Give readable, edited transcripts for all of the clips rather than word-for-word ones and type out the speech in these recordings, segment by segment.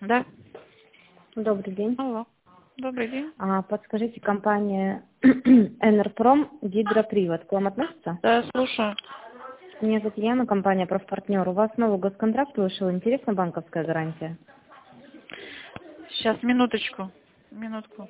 Да. Добрый день. Алло. Добрый день. Подскажите, компания Энерпром гидропривод к вам относится? Да, слушаю. Меня зовут Яна, компания Профпартнер. У вас новый госконтракт вышел. Интересна банковская гарантия? Сейчас, минуточку. Минутку.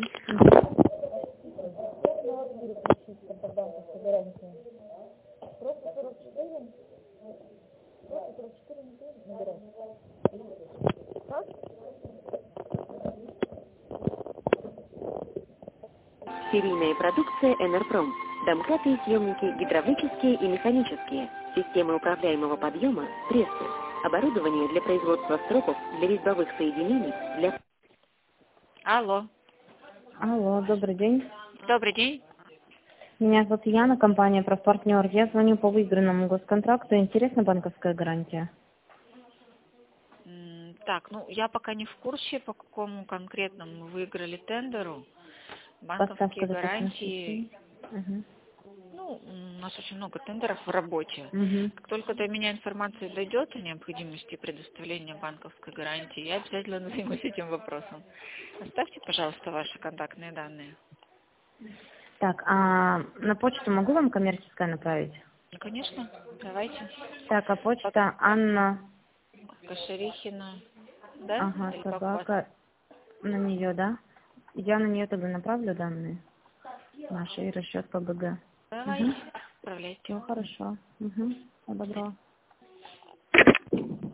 Серийная продукция «Энерпром». Домкратные съемники гидравлические и механические. Системы управляемого подъема, прессы. Оборудование для производства стропов, для резьбовых соединений, для... Алло. Алло, добрый день. Добрый день. Меня зовут Яна, компания Профпартнер. Я звоню по выигранному госконтракту. Интересна банковская гарантия? Так, ну я пока не в курсе, по какому конкретному выиграли тендеру. Поставка Банковские запасных. гарантии. Угу. Ну, у нас очень много тендеров в работе. Угу. Как только до меня информация дойдет о необходимости предоставления банковской гарантии, я обязательно займусь этим вопросом. Оставьте, пожалуйста, ваши контактные данные. Так, а на почту могу вам коммерческое направить? Ну, конечно, давайте. Так, а почта Анна, Кашерихина, да? ага, Или как у вас? собака, на нее, да? Я на нее тогда направлю данные наши и расчет по БГ. Давайте, Угу. отправляйте. Все хорошо. Угу. Всего доброго.